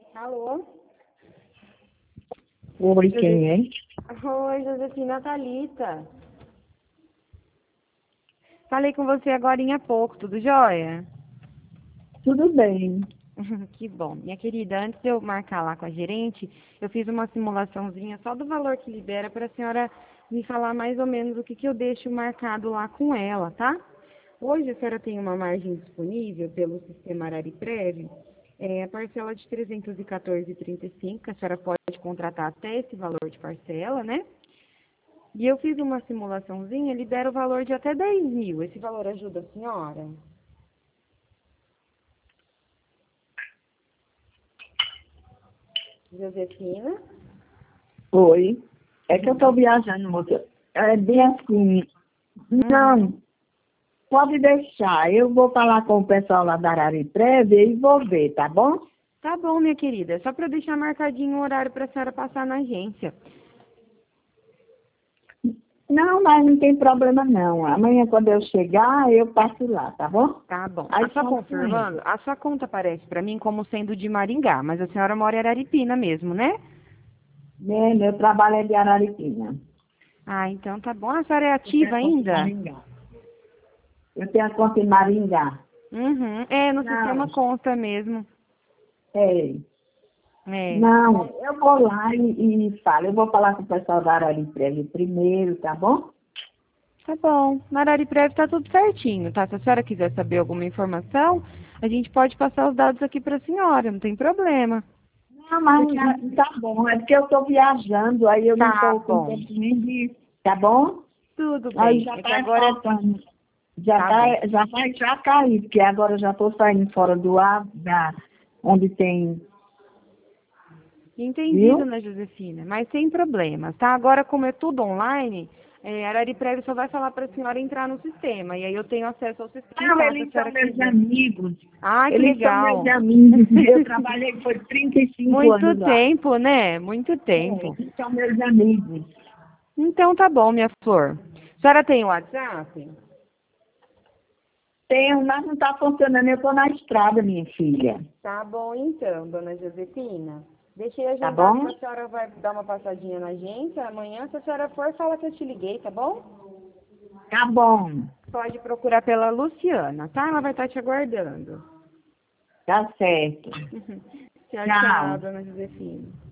Alô? Oi, quem é? Oi, Josefina Thalita. Falei com você agorinha há pouco, tudo jóia? Tudo bem. Que bom. Minha querida, antes de eu marcar lá com a gerente, eu fiz uma simulaçãozinha só do valor que libera para a senhora me falar mais ou menos o que eu deixo marcado lá com ela, tá? Hoje a senhora tem uma margem disponível pelo sistema Arariprev, a parcela de 314,35, que a senhora pode contratar até esse valor de parcela, né? E eu fiz uma simulaçãozinha, libera o valor de até 10 mil. Esse valor ajuda a senhora? Josefina? Oi. É que eu estou viajando, moça. É bem assim. Não, pode deixar. Eu vou falar com o pessoal lá da Arariprev e vou ver, tá bom? Tá bom, minha querida. É só para deixar marcadinho o horário para a senhora passar na agência. Não, mas não tem problema não. Amanhã quando eu chegar, eu passo lá, tá bom? Tá bom. Aí Só fala com ele. confirmando, a sua conta aparece para mim como sendo de Maringá, mas a senhora mora em Araripina mesmo, né? Meu trabalho é de Araripina. Ah, então tá bom. A senhora é Eu tenho ativa a conta em ainda? Maringá. Eu tenho a conta em Maringá. Uhum. É, no Não, sistema consta mesmo. é. É. Não, eu vou lá e falo. Eu vou falar com o pessoal da Arariprev primeiro, tá bom? Tá bom. Na Arariprev tá tudo certinho, tá? Se a senhora quiser saber alguma informação, a gente pode passar os dados aqui para a senhora, não tem problema. Não, mas tá bom. É porque eu estou viajando, aí eu não Tá estou com bom. tempo nem de... Tá bom? Tudo Aí bem. já É que está agora faltando. tá bom. Já vai já cair, porque agora eu já estou saindo fora do ar, onde tem... Entendi, Viu? dona Josefina, mas sem problemas, tá? Agora, como é tudo online, a Arariprev só vai falar para a senhora entrar no sistema, e aí eu tenho acesso ao sistema, Não, tá? Se a eles são senhora meus quiser. amigos. Ah, que Eles são meus legal. amigos. Eu trabalhei por 35 Muito anos lá. tempo, né? Muito É, tempo. eles são meus amigos. Então tá bom, minha flor. A senhora tem o WhatsApp? Tenho, mas não está funcionando. Eu estou na estrada, minha filha. Tá bom então, dona Josefina. Deixei Tá agendado que bom? a senhora vai dar uma passadinha na agência. Amanhã, se a senhora for, fala que eu te liguei, tá bom? Tá bom. Pode procurar pela Luciana, tá? Ela vai estar te aguardando. Tá certo. Tchau, tchau, Tchau. dona Josefina.